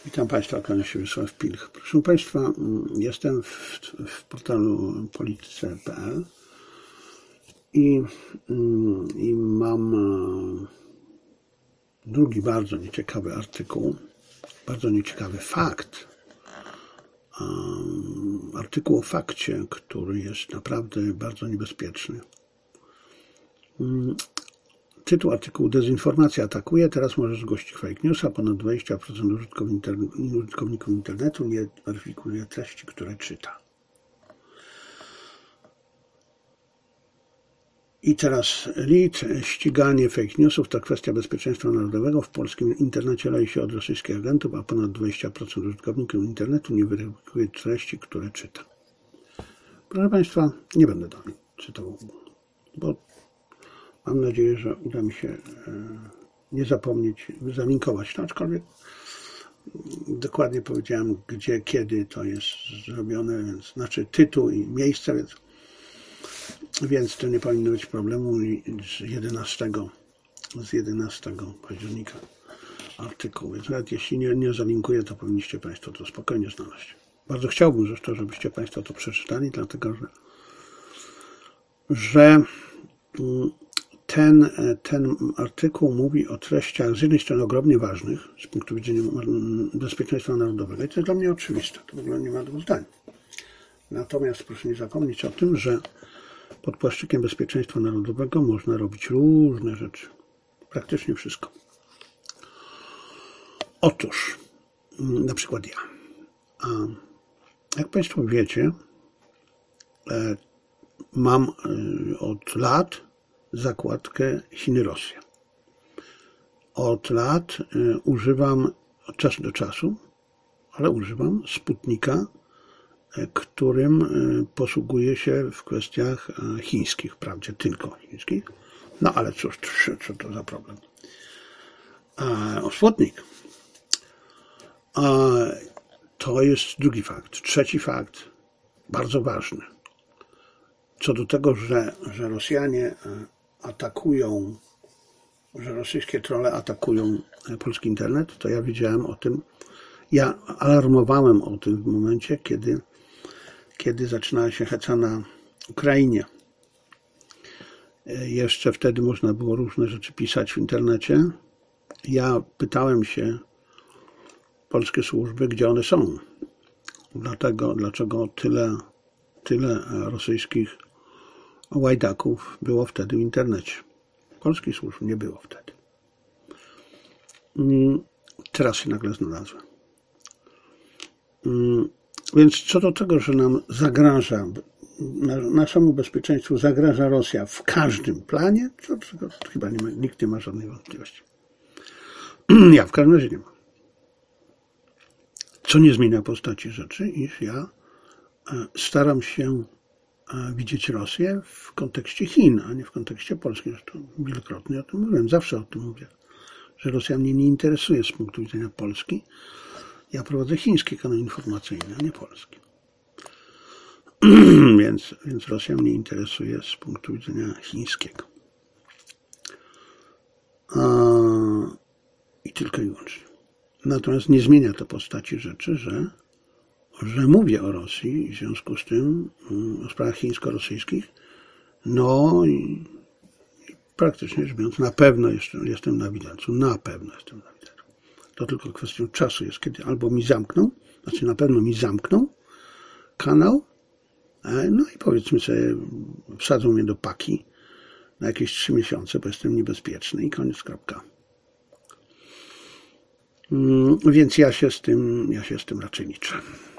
Witam Państwa, kłania się Wiesław Pilch. Proszę Państwa, jestem w portalu polityce.pl i mam drugi bardzo nieciekawy artykuł, bardzo nieciekawy fakt. Artykuł o fakcie, który jest naprawdę bardzo niebezpieczny. Tytuł artykułu: Dezinformacja atakuje, teraz możesz zgłosić fake newsa. Ponad 20% użytkowników internetu nie weryfikuje treści, które czyta. I teraz lead: ściganie fake newsów to kwestia bezpieczeństwa narodowego. W polskim internecie lei się od rosyjskich agentów, a ponad 20% użytkowników internetu nie weryfikuje treści, które czyta. Proszę Państwa, nie będę dalej czytał, bo mam nadzieję, że uda mi się nie zapomnieć zalinkować to, aczkolwiek dokładnie powiedziałem, gdzie, kiedy to jest zrobione, więc znaczy tytuł i miejsce, więc to nie powinno być problemu. Z 11 października artykuł, więc nawet jeśli nie zalinkuję, to powinniście Państwo to spokojnie znaleźć. Bardzo chciałbym zresztą, żebyście Państwo to przeczytali, dlatego że ten artykuł mówi o treściach z jednej strony ogromnie ważnych z punktu widzenia bezpieczeństwa narodowego i to jest dla mnie oczywiste, to w ogóle nie ma dwóch zdań. Natomiast proszę nie zapomnieć o tym, że pod płaszczykiem bezpieczeństwa narodowego można robić różne rzeczy, praktycznie wszystko. Otóż, na przykład ja. Jak Państwo wiecie, mam od lat zakładkę Chiny-Rosja. Od lat używam, od czasu do czasu, ale używam Sputnika, którym posługuję się w kwestiach chińskich, wprawdzie tylko chińskich. No ale cóż, co to za problem? Sputnik. To jest drugi fakt. Trzeci fakt, bardzo ważny. Co do tego, że Rosjanie atakują, że rosyjskie trolle atakują polski internet, to ja wiedziałem o tym, ja alarmowałem o tym w momencie, kiedy zaczynała się heca na Ukrainie. Jeszcze wtedy można było różne rzeczy pisać w internecie. Ja pytałem się polskie służby, gdzie one są. Dlaczego tyle rosyjskich łajdaków było wtedy w internecie. Polskich służb nie było wtedy. Teraz się nagle znalazłem. Więc co do tego, że nam zagraża, naszemu bezpieczeństwu zagraża Rosja w każdym planie, to chyba nikt nie ma żadnej wątpliwości. Ja w każdym razie nie mam. Co nie zmienia postaci rzeczy, iż ja staram się widzieć Rosję w kontekście Chin, a nie w kontekście Polski. Zresztą wielokrotnie o tym mówiłem, zawsze o tym mówię, że Rosja mnie nie interesuje z punktu widzenia Polski. Ja prowadzę chiński kanał informacyjny, a nie polski. Więc Rosja mnie interesuje z punktu widzenia chińskiego. I tylko i wyłącznie. Natomiast nie zmienia to postaci rzeczy, że mówię o Rosji i w związku z tym o sprawach chińsko-rosyjskich, no i praktycznie rzecz biorąc, na pewno jestem na widelcu. Na pewno jestem na widelcu. To tylko kwestią czasu jest, kiedy albo mi zamkną, znaczy na pewno mi zamkną kanał, no i powiedzmy sobie, wsadzą mnie do paki na jakieś 3 miesiące, bo jestem niebezpieczny i koniec, kropka. Więc ja się z tym raczej liczę.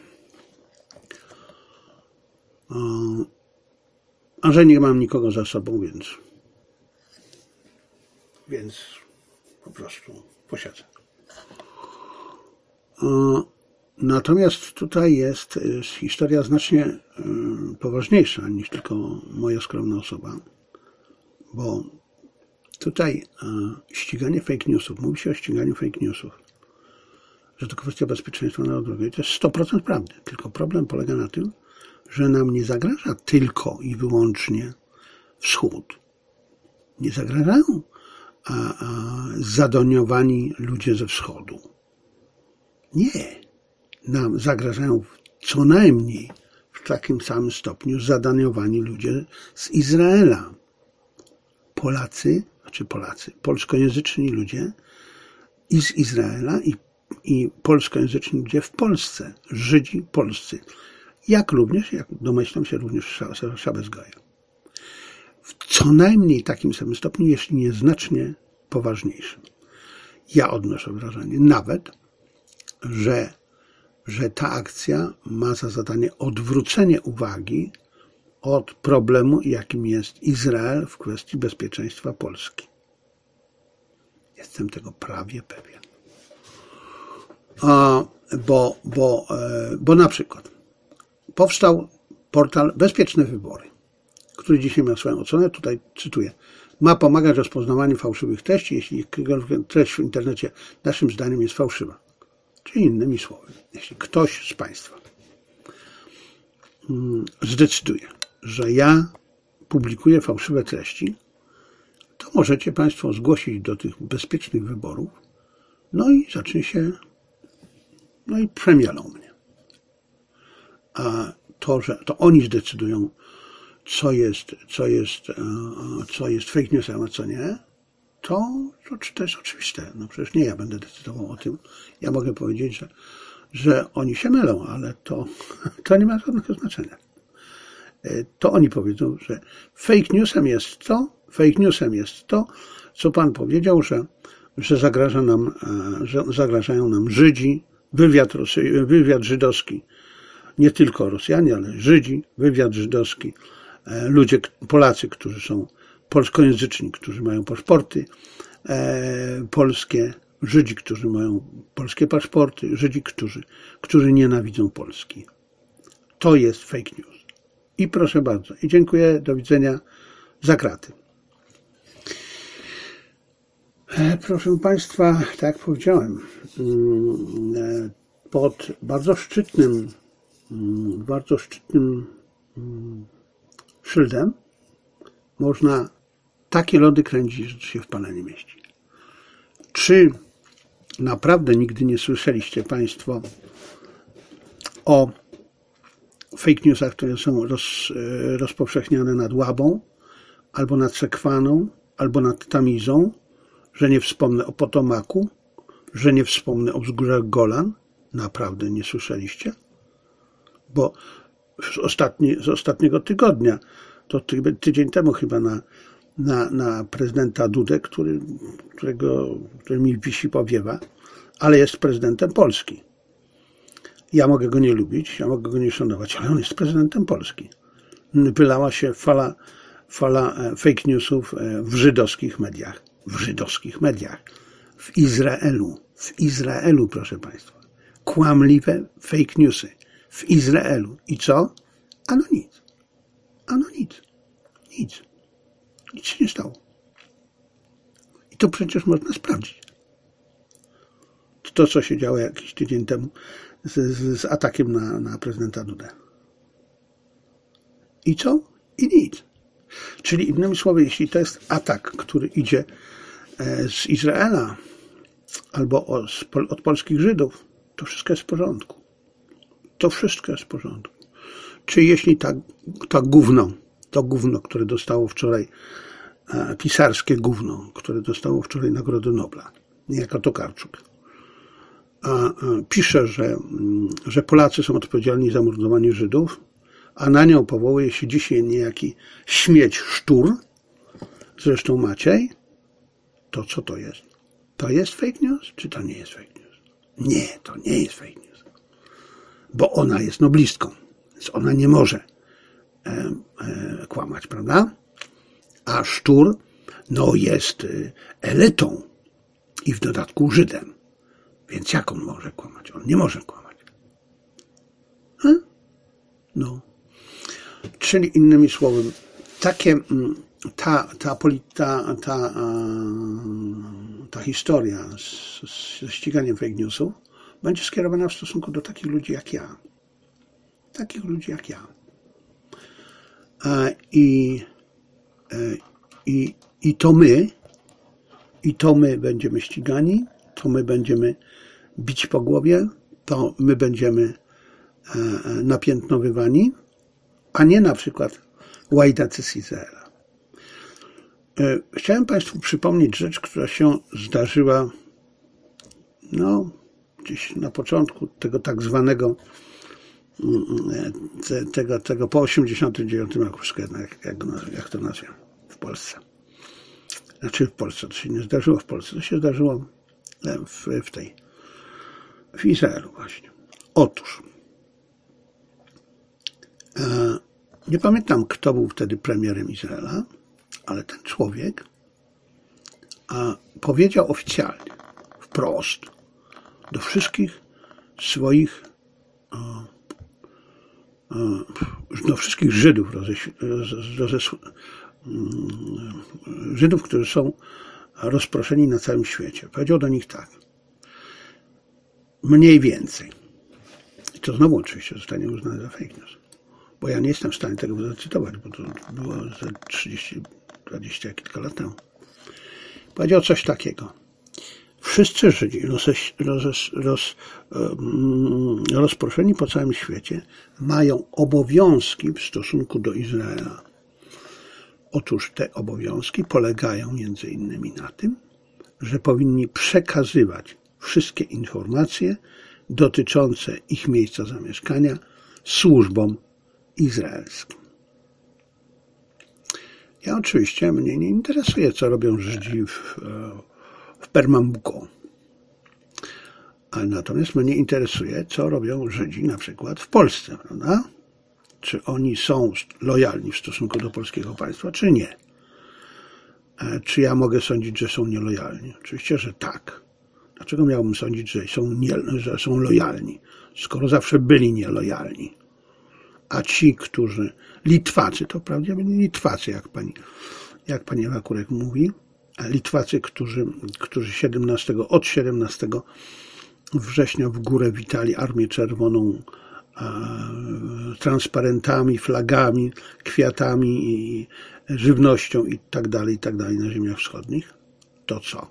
A że nie mam nikogo za sobą, więc po prostu posiedzę. Natomiast tutaj jest historia znacznie poważniejsza niż tylko moja skromna osoba, bo tutaj ściganie fake newsów, mówi się o ściganiu fake newsów, że to kwestia bezpieczeństwa narodowego i to jest 100% prawdy. Tylko problem polega na tym, że nam nie zagraża tylko i wyłącznie wschód. Nie zagrażają zadoniowani ludzie ze wschodu. Nie. Nam zagrażają co najmniej w takim samym stopniu zadaniowani ludzie z Izraela. Polacy, polskojęzyczni ludzie i z Izraela i polskojęzyczni ludzie w Polsce, Żydzi polscy, jak domyślam się, również Szabes Goja. W co najmniej takim samym stopniu, jeśli nie znacznie poważniejszym. Ja odnoszę wrażenie nawet, że ta akcja ma za zadanie odwrócenie uwagi od problemu, jakim jest Izrael w kwestii bezpieczeństwa Polski. Jestem tego prawie pewien. Bo na przykład powstał portal Bezpieczne Wybory, który dzisiaj ma swoją ocenę, tutaj cytuję, ma pomagać w rozpoznawaniu fałszywych treści, jeśli treść w internecie naszym zdaniem jest fałszywa. Czyli innymi słowy, jeśli ktoś z Państwa zdecyduje, że ja publikuję fałszywe treści, to możecie Państwo zgłosić do tych bezpiecznych wyborów, no i przemielą mnie. A to oni zdecydują, co jest fake newsem, a co nie, to jest oczywiste. No przecież nie ja będę decydował o tym. Ja mogę powiedzieć, że oni się mylą, ale to nie ma żadnego znaczenia. To oni powiedzą, że fake newsem jest to, co Pan powiedział, że zagrażają nam Żydzi, wywiad żydowski, nie tylko Rosjanie, ale Żydzi, wywiad żydowski, ludzie, Polacy, którzy są polskojęzyczni, którzy mają paszporty polskie, Żydzi, którzy mają polskie paszporty, Żydzi, którzy nienawidzą Polski. To jest fake news. I proszę bardzo. I dziękuję. Do widzenia. Za kraty. Proszę Państwa, tak jak powiedziałem, pod bardzo szczytnym szyldem można takie lody kręcić, że to się w Pana nie mieści. Czy naprawdę nigdy nie słyszeliście Państwo o fake newsach, które są rozpowszechniane nad Łabą, albo nad Sekwaną, albo nad Tamizą, że nie wspomnę o Potomaku, że nie wspomnę o wzgórzach Golan? Naprawdę nie słyszeliście? Bo z ostatniego tygodnia, to tydzień temu chyba na prezydenta Dudę, który mi wisi powiewa, ale jest prezydentem Polski. Ja mogę go nie lubić, ja mogę go nie szanować, ale on jest prezydentem Polski. Wylała się fala fake newsów w żydowskich mediach. W Izraelu, proszę Państwa. Kłamliwe fake newsy. W Izraelu. I co? Ano nic. Nic się nie stało. I to przecież można sprawdzić. To, co się działo jakiś tydzień temu z atakiem na prezydenta Dudę. I co? I nic. Czyli innymi słowy, jeśli to jest atak, który idzie z Izraela albo od polskich Żydów, to wszystko jest w porządku. Czy jeśli to gówno, które dostało wczoraj, pisarskie gówno, które dostało wczoraj Nagrodę Nobla, niejako Tokarczuk, pisze, że Polacy są odpowiedzialni za mordowanie Żydów, a na nią powołuje się dzisiaj niejaki śmieć Sztur, zresztą Maciej, to co to jest? To jest fake news, czy to nie jest fake news? Nie, to nie jest fake news. Bo ona jest noblistką, więc ona nie może kłamać, prawda? A Sztur, jest elitą i w dodatku Żydem. Więc jak on może kłamać? On nie może kłamać. Czyli innymi słowy, ta historia ze ściganiem fake newsów będzie skierowana w stosunku do takich ludzi jak ja. I to my będziemy ścigani, to my będziemy bić po głowie, to my będziemy napiętnowywani, a nie na przykład łajdacy z Izraela. Chciałem Państwu przypomnieć rzecz, która się zdarzyła gdzieś na początku tego tak zwanego tego po 89 roku, jak to nazwę, w Polsce. Znaczy w Polsce, to się nie zdarzyło w Polsce, to się zdarzyło w Izraelu właśnie. Otóż nie pamiętam, kto był wtedy premierem Izraela, ale ten człowiek powiedział oficjalnie, wprost, do wszystkich swoich Żydów, Żydów, którzy są rozproszeni na całym świecie. Powiedział do nich tak: mniej więcej. I to znowu oczywiście zostanie uznane za fake news. Bo ja nie jestem w stanie tego zacytować, bo to było za 30, 20 kilka lat temu. Powiedział coś takiego: wszyscy Żydzi rozproszeni po całym świecie mają obowiązki w stosunku do Izraela. Otóż te obowiązki polegają między innymi na tym, że powinni przekazywać wszystkie informacje dotyczące ich miejsca zamieszkania służbom izraelskim. Ja oczywiście, mnie nie interesuje, co robią Żydzi w Pernambuco. Ale natomiast mnie interesuje, co robią Żydzi na przykład w Polsce, prawda? Czy oni są lojalni w stosunku do polskiego państwa, czy nie? Czy ja mogę sądzić, że są nielojalni? Oczywiście, że tak. Dlaczego miałbym sądzić, że są lojalni, skoro zawsze byli nielojalni? A ci, którzy Litwacy, to prawdziwie Litwacy, jak pani Ewa Kurek mówi, Litwacy, którzy od 17 września w górę witali Armię Czerwoną transparentami, flagami, kwiatami i żywnością i tak dalej na ziemiach wschodnich, to co?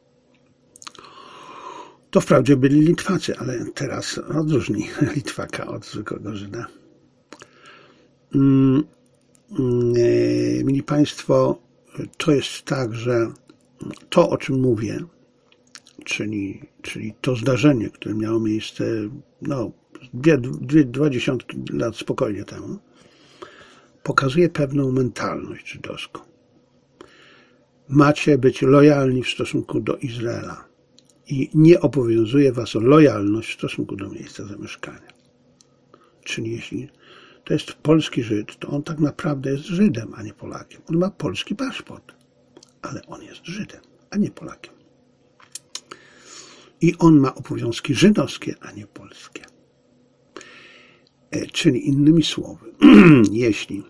To wprawdzie byli Litwacy, ale teraz odróżni Litwaka od zwykłego Żyda. Mili Państwo, to jest tak, że to, o czym mówię, czyli to zdarzenie, które miało miejsce 20 lat spokojnie temu, pokazuje pewną mentalność żydowską. Macie być lojalni w stosunku do Izraela i nie obowiązuje was lojalność w stosunku do miejsca zamieszkania. Czyli jeśli to jest polski Żyd, to on tak naprawdę jest Żydem, a nie Polakiem. On ma polski paszport, ale on jest Żydem, a nie Polakiem. I on ma obowiązki żydowskie, a nie polskie. Czyli innymi słowy, jeśli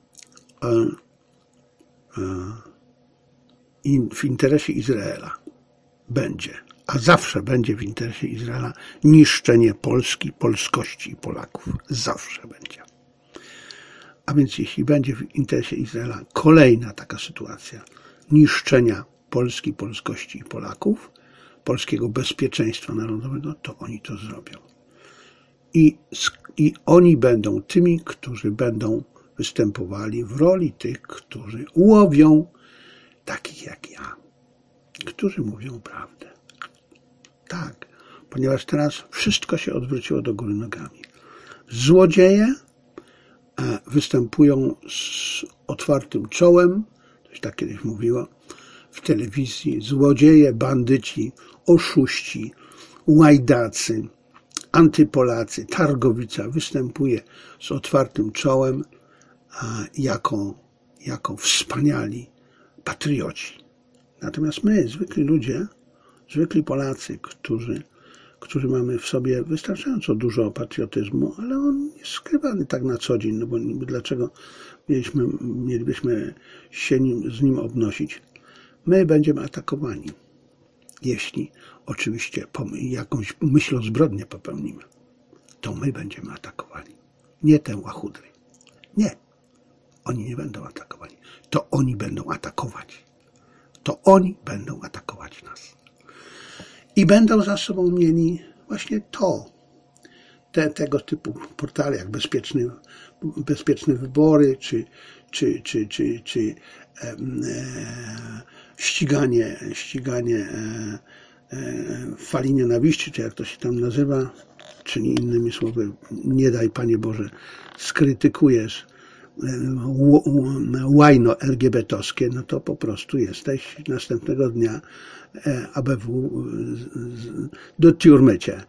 w interesie Izraela będzie, a zawsze będzie w interesie Izraela niszczenie Polski, polskości i Polaków. Zawsze będzie. A więc jeśli będzie w interesie Izraela kolejna taka sytuacja niszczenia Polski, polskości i Polaków, polskiego bezpieczeństwa narodowego, to oni to zrobią. I oni będą tymi, którzy będą występowali w roli tych, którzy łowią takich jak ja, którzy mówią prawdę. Tak, ponieważ teraz wszystko się odwróciło do góry nogami. Złodzieje występują z otwartym czołem, coś tak kiedyś mówiło, w telewizji. Złodzieje, bandyci, oszuści, łajdacy, antypolacy, Targowica występuje z otwartym czołem jako wspaniali patrioci. Natomiast my, zwykli ludzie, zwykli Polacy, którzy mamy w sobie wystarczająco dużo patriotyzmu, ale on jest skrywany tak na co dzień, no bo dlaczego mielibyśmy się z nim obnosić? My będziemy atakowani, jeśli oczywiście jakąś myślozbrodnię popełnimy, to my będziemy atakowani. Nie te łachudry. Nie. Oni nie będą atakowani. To oni będą atakować. To oni będą atakować nas. I będą za sobą mieli właśnie to, tego typu portale jak Bezpieczne Wybory, czy ściganie fali nienawiści, czy jak to się tam nazywa, czyli innymi słowy, nie daj Panie Boże, skrytykujesz łajno LGBT-owskie, no to po prostu jesteś następnego dnia ABW do tiurmy cię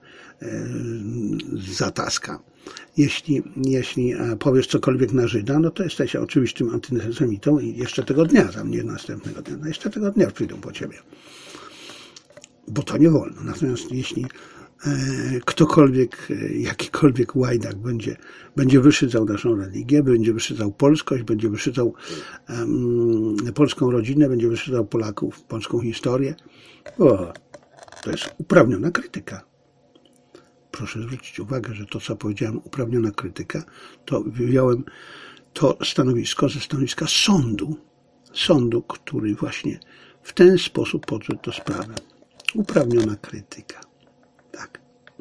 zataska. Jeśli powiesz cokolwiek na Żyda, no to jesteś oczywistym antysemitą i jeszcze tego dnia, tam nie następnego dnia, no jeszcze tego dnia przyjdą po ciebie. Bo to nie wolno. Natomiast jeśli ktokolwiek, jakikolwiek łajdak będzie wyszydzał naszą religię, będzie wyszydzał polskość, będzie wyszydzał polską rodzinę, będzie wyszydzał Polaków, polską historię, to jest uprawniona krytyka. Proszę zwrócić uwagę, że to, co powiedziałem, uprawniona krytyka, to wyjąłem to stanowisko ze stanowiska sądu, który właśnie w ten sposób podszedł do sprawy. Uprawniona krytyka. Tak.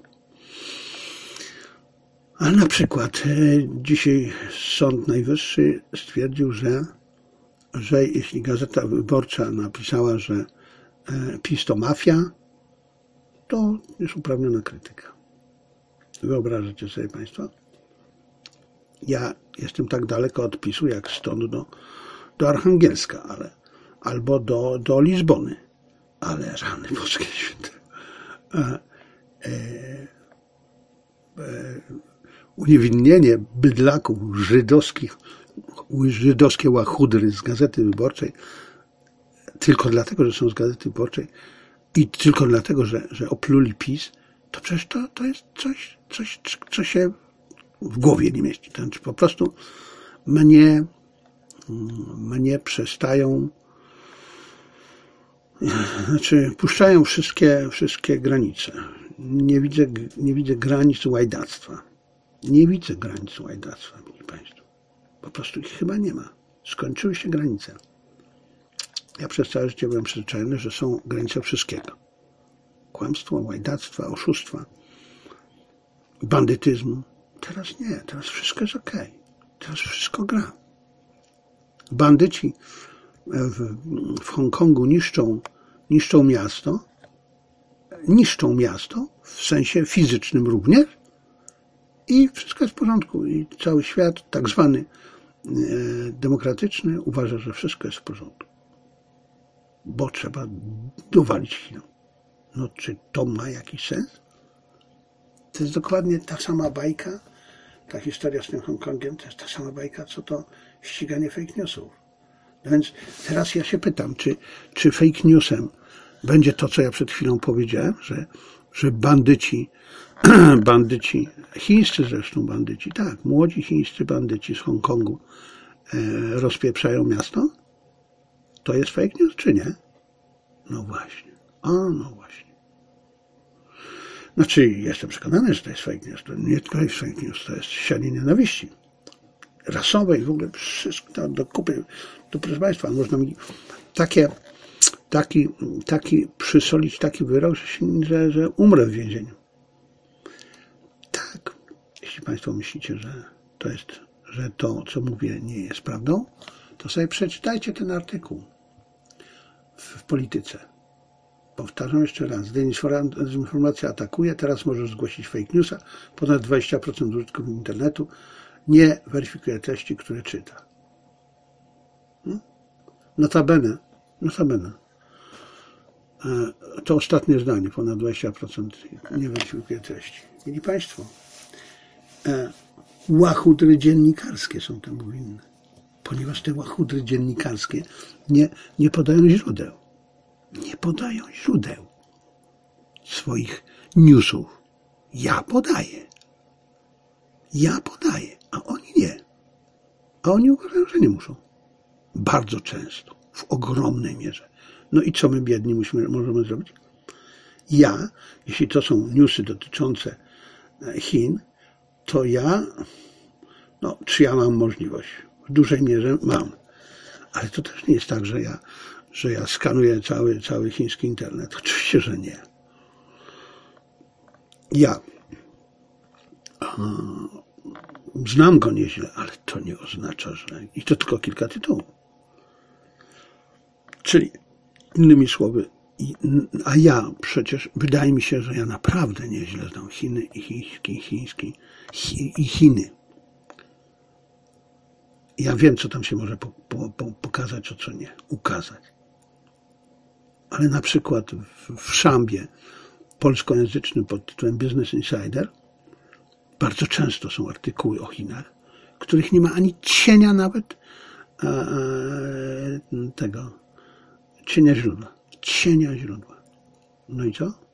A na przykład dzisiaj Sąd Najwyższy stwierdził, że jeśli Gazeta Wyborcza napisała, że PiS to mafia, to jest uprawniona krytyka. Wyobrażacie sobie Państwo? Ja jestem tak daleko od PiS-u jak stąd do Archangelska, albo do Lizbony. Ale rany boskie święte. Uniewinnienie bydlaków żydowskie łachudry z Gazety Wyborczej tylko dlatego, że są z Gazety Wyborczej i tylko dlatego, że opluli PiS, to przecież to jest coś, co się w głowie nie mieści. To znaczy po prostu mnie przestają, puszczają wszystkie granice. Nie widzę granic łajdactwa. Nie widzę granic łajdactwa, mili Państwo. Po prostu ich chyba nie ma. Skończyły się granice. Ja przez całe życie byłem przyzwyczajony, że są granice wszystkiego. Kłamstwa, łajdactwa, oszustwa, bandytyzmu. Teraz nie. Teraz wszystko jest okej. Teraz wszystko gra. Bandyci w Hongkongu niszczą miasto w sensie fizycznym również i wszystko jest w porządku. I cały świat, tak zwany demokratyczny, uważa, że wszystko jest w porządku. Bo trzeba dowalić Chinom. No czy to ma jakiś sens? To jest dokładnie ta sama bajka, ta historia z tym Hongkongiem, to jest ta sama bajka, co to ściganie fake newsów. No więc teraz ja się pytam, czy fake newsem będzie to, co ja przed chwilą powiedziałem, że bandyci, chińscy zresztą bandyci, tak, młodzi chińscy bandyci z Hongkongu rozpieprzają miasto? To jest fake news, czy nie? No właśnie. No właśnie. Znaczy, jestem przekonany, że to jest fake news. To nie tylko jest fake news, to jest sianie nienawiści rasowej, w ogóle wszystko do kupy. To, proszę Państwa, można mi taki przysolić taki wyrok, że umrę w więzieniu. Tak, jeśli Państwo myślicie, że to, co mówię, nie jest prawdą, to sobie przeczytajcie ten artykuł w Polityce. Powtarzam jeszcze raz, dezinformacja atakuje, teraz możesz zgłosić fake newsa, ponad 20% użytkowników internetu nie weryfikuje treści, które czyta. Notabene, to ostatnie zdanie, ponad 20% nie weryfikuje treści. Mieli Państwo, łachudry dziennikarskie są temu winne, ponieważ te łachudry dziennikarskie nie podają źródeł. Nie podają źródeł swoich newsów. Ja podaję, a oni nie. A oni uważają, że nie muszą. Bardzo często, w ogromnej mierze. No i co my biedni możemy zrobić? Jeśli to są newsy dotyczące Chin, to czy ja mam możliwość? W dużej mierze mam. Ale to też nie jest tak, że ja skanuję cały chiński internet. Oczywiście, że nie. Ja znam go nieźle, ale to nie oznacza, że... I to tylko kilka tytułów. Czyli, innymi słowy, a ja przecież, wydaje mi się, że ja naprawdę nieźle znam Chiny i Chiny. Ja wiem, co tam się może pokazać, a co nie. Ukazać. Ale na przykład w Szambie polskojęzycznym pod tytułem Business Insider bardzo często są artykuły o Chinach, których nie ma ani cienia nawet tego cienia źródła. No i co?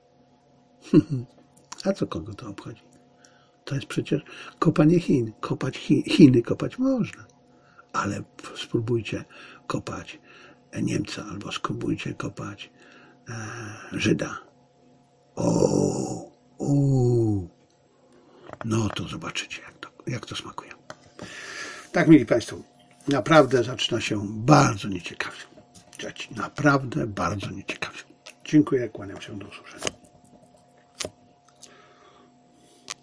A co kogo to obchodzi? To jest przecież kopanie Chin. Chiny kopać można, ale spróbujcie kopać Niemca albo spróbujcie kopać Żyda. No to zobaczycie, jak to smakuje. Tak, mili Państwo, naprawdę zaczyna się bardzo nieciekawie. Naprawdę bardzo nieciekawie. Dziękuję, kłaniam się, do usłyszenia.